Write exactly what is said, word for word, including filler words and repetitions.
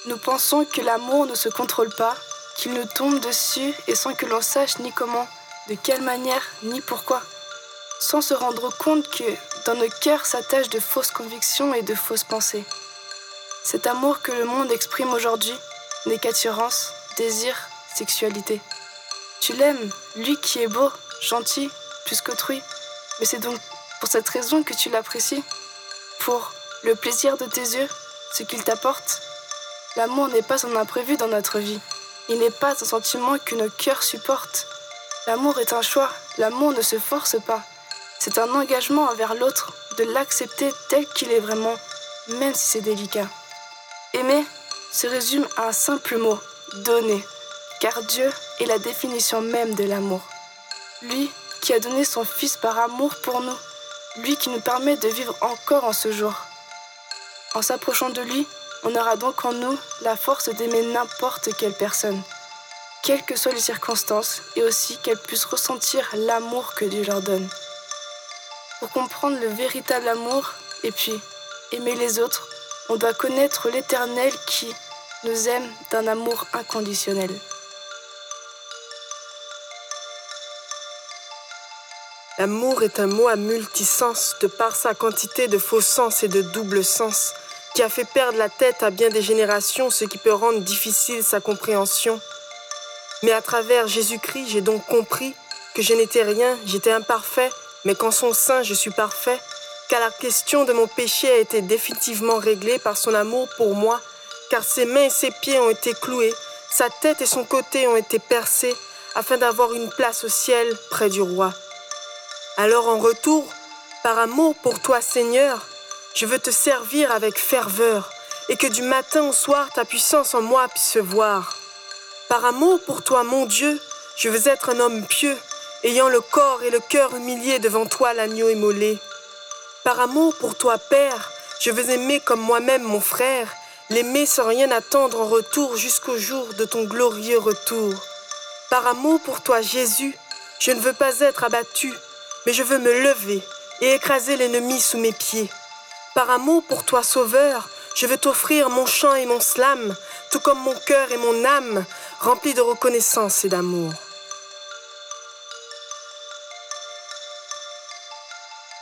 Nous pensons que l'amour ne se contrôle pas, qu'il nous tombe dessus et sans que l'on sache ni comment, de quelle manière, ni pourquoi. Sans se rendre compte que dans nos cœurs s'attachent de fausses convictions et de fausses pensées. Cet amour que le monde exprime aujourd'hui n'est qu'attirance, désir, sexualité. Tu l'aimes, lui qui est beau, gentil, plus qu'autrui, mais c'est donc pour cette raison que tu l'apprécies, pour le plaisir de tes yeux, ce qu'il t'apporte. L'amour n'est pas un imprévu dans notre vie. Il n'est pas un sentiment que nos cœurs supportent. L'amour est un choix, l'amour ne se force pas. C'est un engagement envers l'autre, de l'accepter tel qu'il est vraiment, même si c'est délicat. Aimer se résume à un simple mot, donner, car Dieu est la définition même de l'amour. Lui qui a donné son Fils par amour pour nous, lui qui nous permet de vivre encore en ce jour. En s'approchant de lui, on aura donc en nous la force d'aimer n'importe quelle personne, quelles que soient les circonstances, et aussi qu'elles puissent ressentir l'amour que Dieu leur donne. Pour comprendre le véritable amour, et puis aimer les autres, on doit connaître l'Éternel qui nous aime d'un amour inconditionnel. L'amour est un mot à multisens de par sa quantité de faux sens et de double sens, qui a fait perdre la tête à bien des générations, ce qui peut rendre difficile sa compréhension. Mais à travers Jésus-Christ, j'ai donc compris que je n'étais rien, j'étais imparfait, mais qu'en son sein, je suis parfait, car la question de mon péché a été définitivement réglée par son amour pour moi, car ses mains et ses pieds ont été cloués, sa tête et son côté ont été percés, afin d'avoir une place au ciel près du roi. Alors en retour, par amour pour toi Seigneur, je veux te servir avec ferveur, et que du matin au soir ta puissance en moi puisse se voir. Par amour pour toi mon Dieu, je veux être un homme pieux, ayant le corps et le cœur humiliés devant toi l'agneau immolé. Par amour pour toi Père, je veux aimer comme moi-même mon frère, l'aimer sans rien attendre en retour jusqu'au jour de ton glorieux retour. Par amour pour toi Jésus, je ne veux pas être abattu, mais je veux me lever et écraser l'ennemi sous mes pieds. Par amour pour toi, Sauveur, je veux t'offrir mon chant et mon slam, tout comme mon cœur et mon âme, remplis de reconnaissance et d'amour.